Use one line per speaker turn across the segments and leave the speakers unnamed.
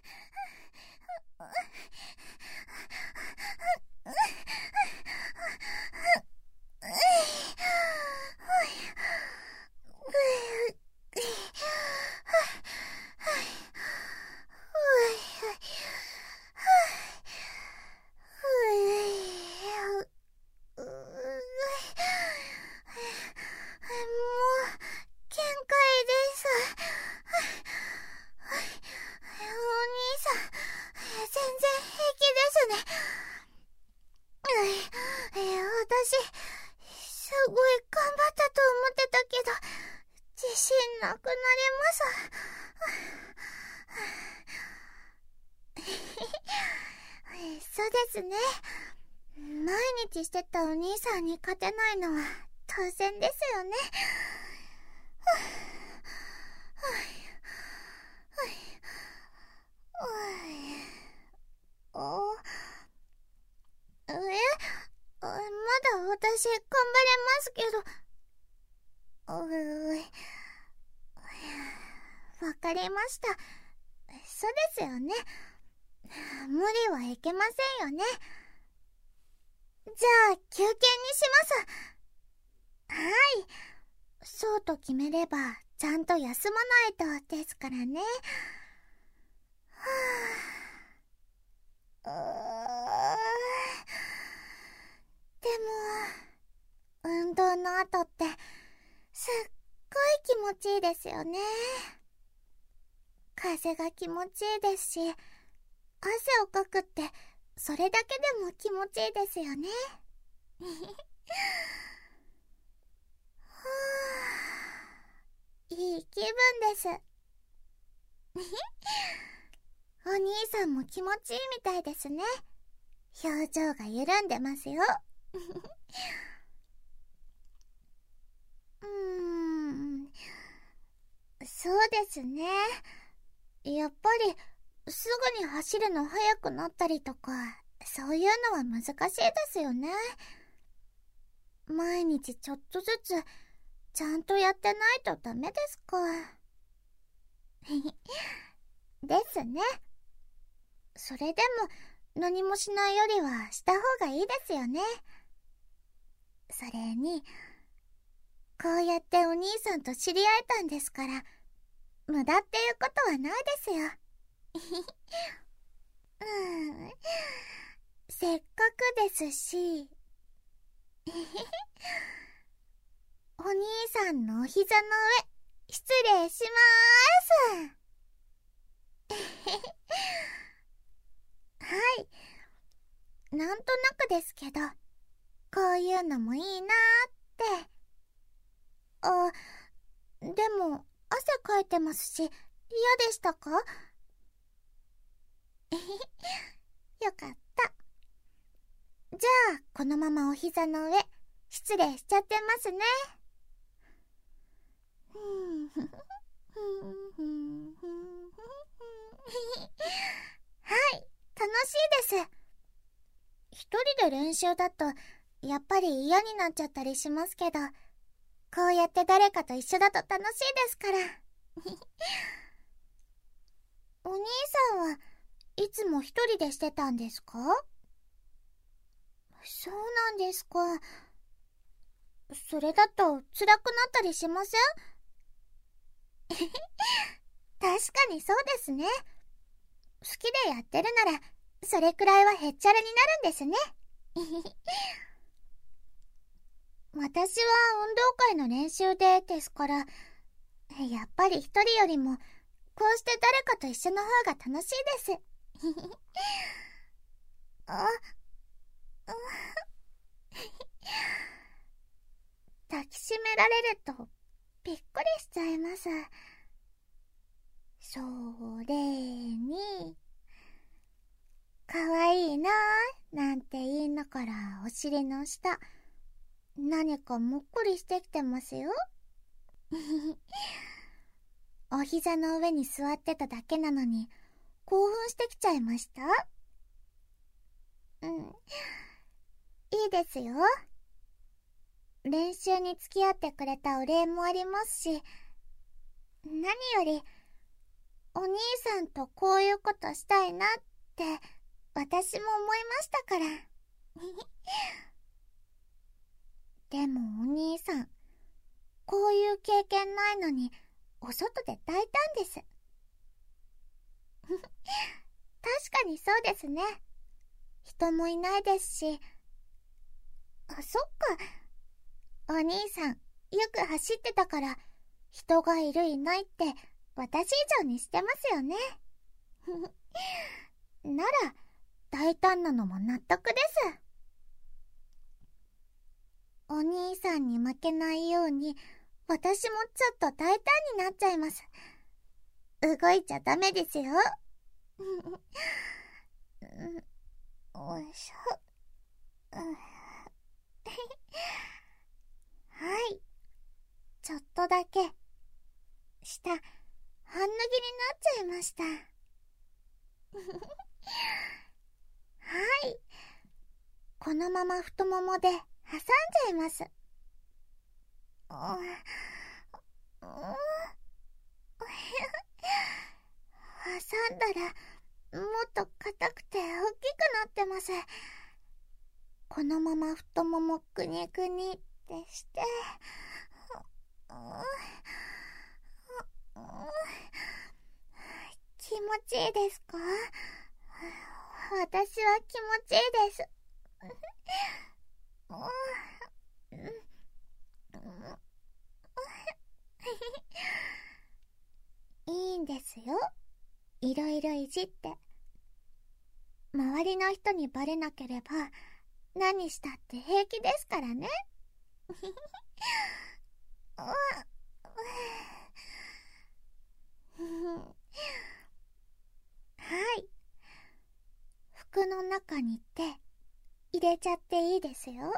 すごい頑張ったと思ってたけど、自信なくなります。そうですね。毎日してたお兄さんに勝てないのは当然ですよね。まだ私頑張れますけど。わかりました。そうですよね。無理はいけませんよね。じゃあ休憩にします。はい。そうと決めればちゃんと休まないとですからね。でも運動の後ってすっごい気持ちいいですよね。風が気持ちいいですし、汗をかくってそれだけでも気持ちいいですよね。いい気分です。お兄さんも気持ちいいみたいですね。表情が緩んでますよ。そうですね。やっぱりすぐに走るの速くなったりとか、そういうのは難しいですよね。毎日ちょっとずつちゃんとやってないとダメですか。ですね。それでも何もしないよりはした方がいいですよね。それにこうやってお兄さんと知り合えたんですから、無駄っていうことはないですよ。せっかくですし。お兄さんのお膝の上、失礼しまーす。はい。なんとなくですけど、こういうのもいいなーって。でも汗かいてますし、嫌でしたか？よかった。じゃあこのままお膝の上失礼しちゃってますね。はい、楽しいです。一人で練習だとやっぱり嫌になっちゃったりしますけど、こうやって誰かと一緒だと楽しいですから。お兄さんはいつも一人でしてたんですか？そうなんですか。それだと辛くなったりしません？確かにそうですね。好きでやってるならそれくらいはへっちゃらになるんですね。私は運動会の練習でですから、やっぱり一人よりもこうして誰かと一緒の方が楽しいです。抱きしめられるとびっくりしちゃいます。それにかわいいなーなんて言いながらお尻の下何かもっこりしてきてますよ。お膝の上に座ってただけなのに興奮してきちゃいました。いいですよ。練習に付き合ってくれたお礼もありますし、何よりお兄さんとこういうことしたいなって私も思いましたから。でもお兄さん、こういう経験ないのにお外で抱いたんです。確かにそうですね。人もいないですし。あ、そっか。お兄さん、よく走ってたから、人がいるいないって私以上にしてますよね。なら、大胆なのも納得です。お兄さんに負けないように、私もちょっと大胆になっちゃいます。動いちゃダメですよ。おいしょ。はい。ちょっとだけ、舌、半脱ぎになっちゃいました。はい。このまま太ももで挟んじゃいます。挟んだら、もっと硬くて大きくなってます。このまま太ももくにくにってして、気持ちいいですか？私は気持ちいいです。いいんですよ。いろいろいじって。周りの人にバレなければ何したって平気ですからね。はい。服の中に手入れちゃっていいですよ。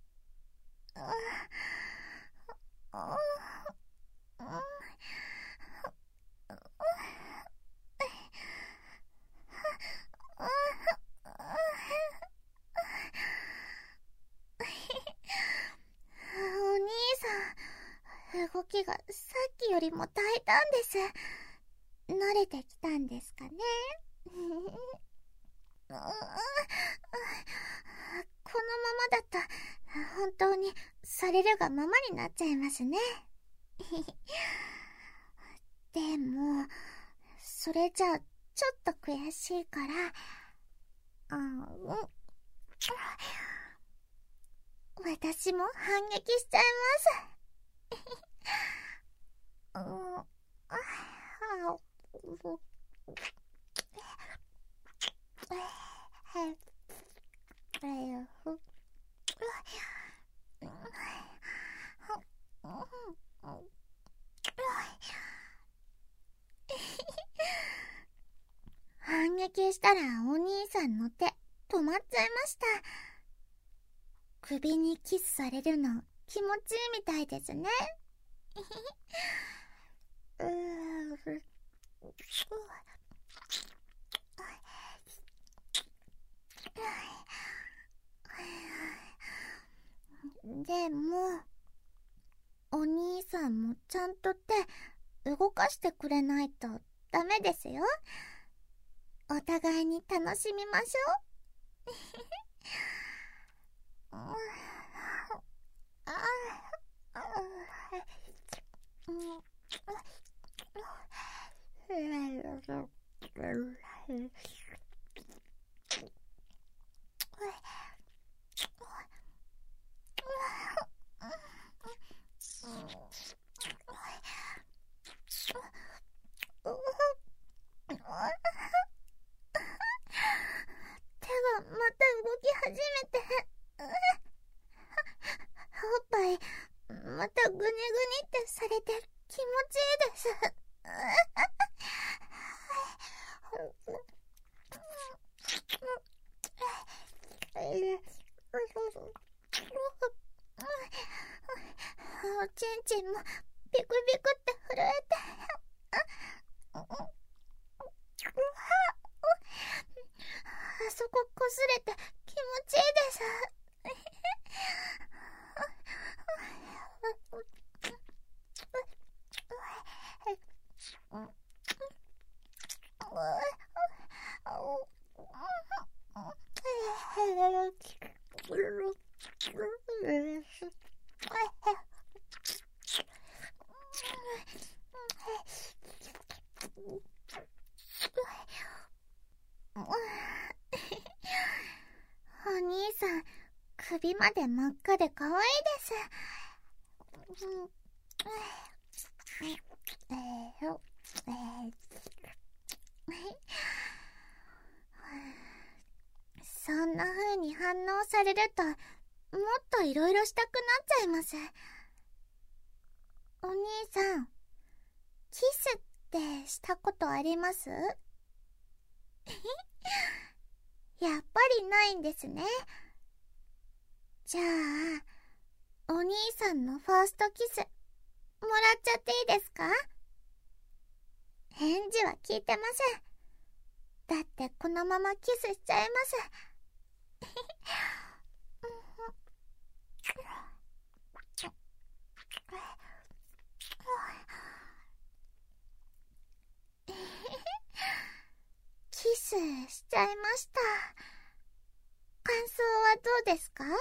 お兄さん、動きがさっきよりも大胆です。慣れてきたんですかね。このままだと本当にされるがままになっちゃいますね。でもそれじゃあちょっと悔しいから、私も反撃しちゃいます。反撃したらお兄さんの手止まっちゃいました。首にキスされるの気持ちいいみたいですね。でもお兄さんもちゃんと手動かしてくれないとダメですよ。お互いに楽しみましょう。手がまた動き始めて、おっぱいまたグニグニってされて気持ちいいです。おちんちんもピクピクって震えて、あそここすれて気持ちいいです。 お兄さん、首まで真っ赤で可愛いです。そんな風に反応されると、もっといろいろしたくなっちゃいます。お兄さん、キスってしたことあります？やっぱりないんですね。じゃあ、お兄さんのファーストキス、もらっちゃっていいですか？返事は聞いてません。だってこのままキスしちゃいます。キスしちゃいました。感想はどうですか？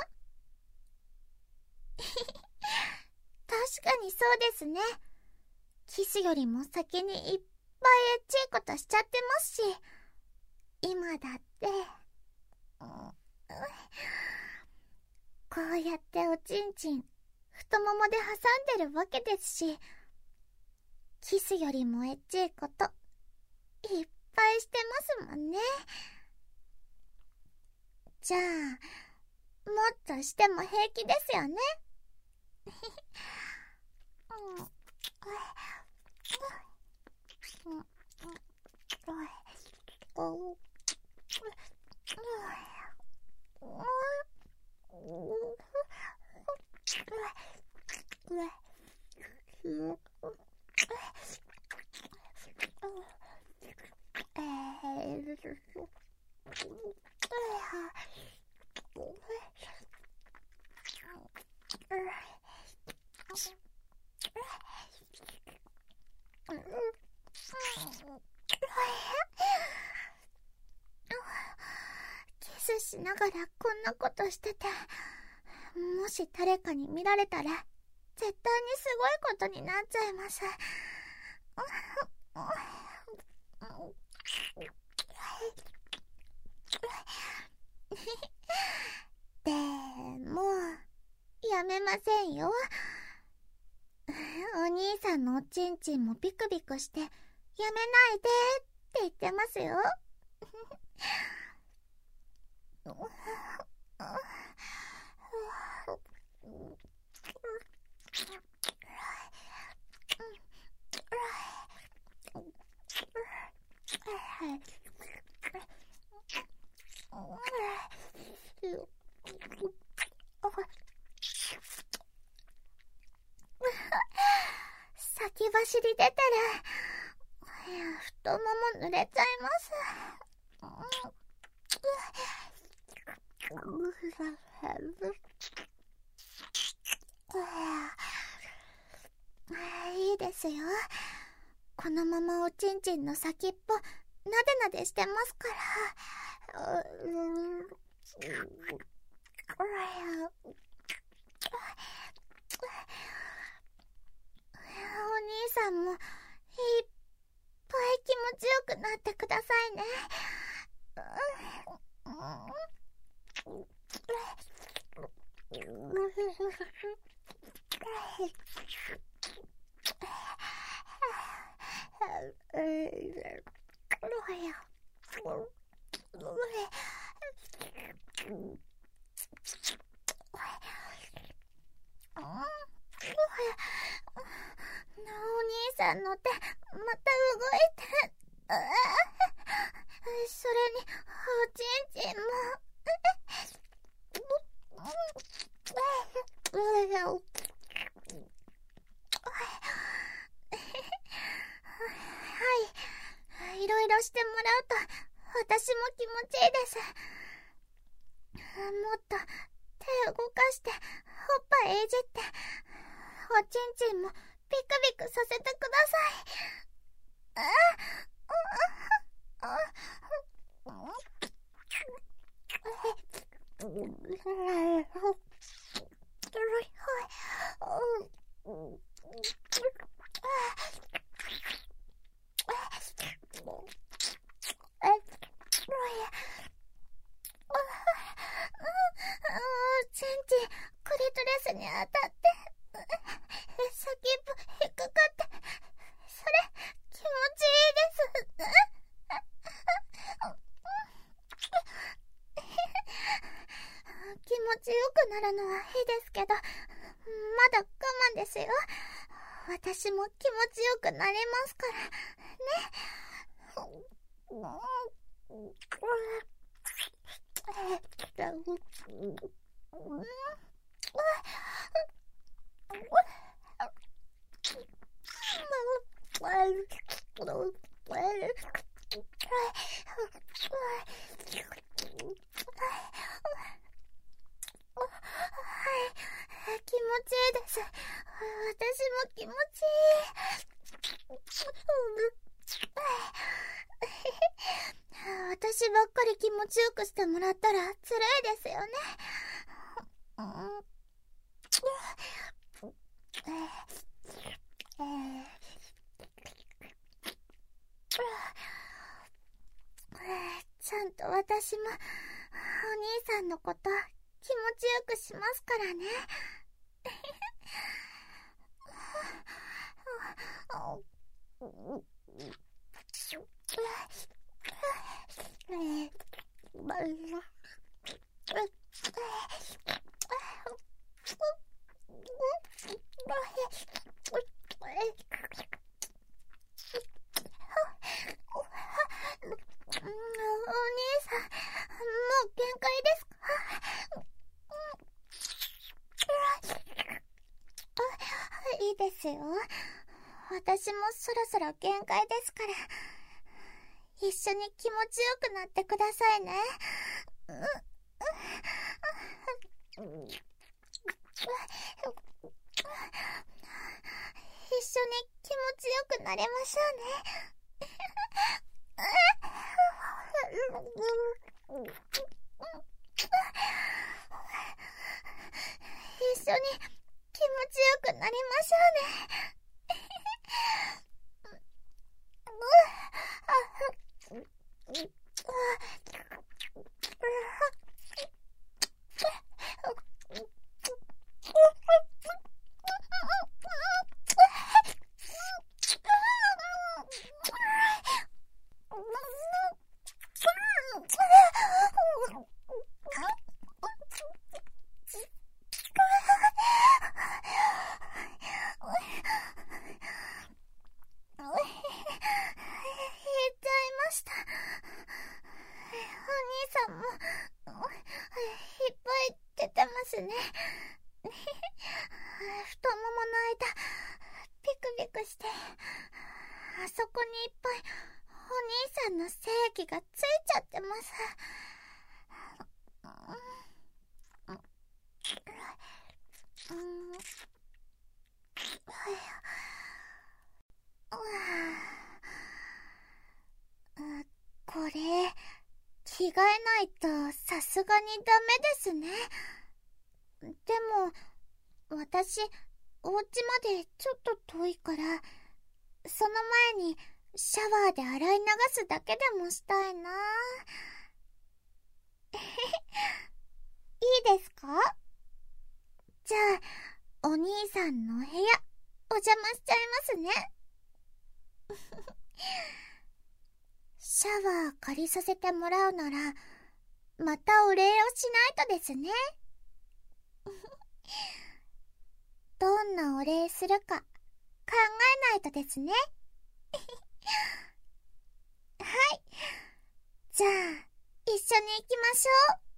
確かにそうですね。キスよりも先にいっぱいエッチいことしちゃってますし、今だって、こうやっておちんちん太ももで挟んでるわけですし、キスよりもエッチいこといっぱいしてますもんね。じゃあ、もっとしても平気ですよね。キスしながらこんなことしてて、もし誰かに見られたら絶対にすごいことになっちゃいます。でもやめませんよ。お兄さんのおちんちんもビクビクしてやめないでって言ってますよ。先走り出てる。太もも濡れちゃいます。いいですよ。このままおちんちんの先っぽなでなでしてますから。お兄さんもいっぱい気持ちよくなってくださいね。お兄さんの手また動いて、それにおちんちんもはい、いろいろしてもらうと私も気持ちいいです。もっと手動かしておっぱいいじっておちんちんもビクビクさせてください。 チンチン、クリトレスに当たって、先っぽ引っかかって、それ、気持ちいいです。気持ちよくなるのはいいですけど、まだ我慢ですよ。私も気持ちよくなりますから、ね。気持ちいいです。私も気持ちいい。私ばっかり気持ちよくしてもらったら辛いですよね。ちゃんと私もお兄さんのこと気持ちよくしますからね。お兄さん、もう限界ですか？いいですよ。私もそろそろ限界ですから、一緒に気持ちよくなってくださいね。一緒に気持ちよくなりましょうね。一緒に気持ちよくなりましょうね。ね。太ももの間ピクピクして、あそこにいっぱいお兄さんの精液がついちゃってます。これ着替えないとさすがにダメですね。でも私お家までちょっと遠いから、その前にシャワーで洗い流すだけでもしたいな。いいですか？じゃあお兄さんのお部屋お邪魔しちゃいますね。シャワー借りさせてもらうなら、またお礼をしないとですね。どんなお礼するか考えないとですね。はい。じゃあ、一緒に行きましょう。